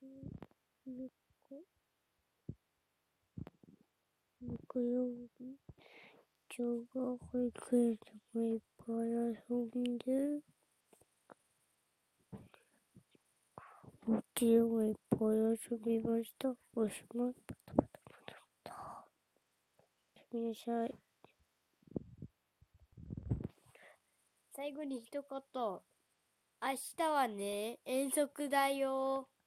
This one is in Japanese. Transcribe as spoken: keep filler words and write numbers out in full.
木木曜日、今日が保育園でもいっぱい遊んで、お家でもいっぱい遊びました。おしまい。パタパタパタパタ。おやすみなさい。最後に一言。明日はね、遠足だよ。